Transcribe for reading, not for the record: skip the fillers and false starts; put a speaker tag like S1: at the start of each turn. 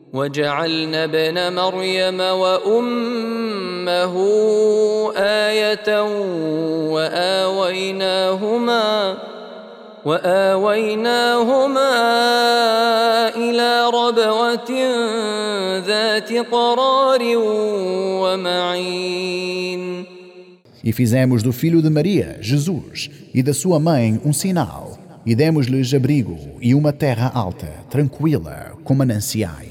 S1: وجعلنا ابن مريم وأمه آية وآويناهما إلى ربوة ذات قرار ومعين.
S2: E fizemos do filho de Maria, Jesus, e da sua mãe um sinal, e demos-lhes abrigo e uma terra alta, tranquila, com mananciais.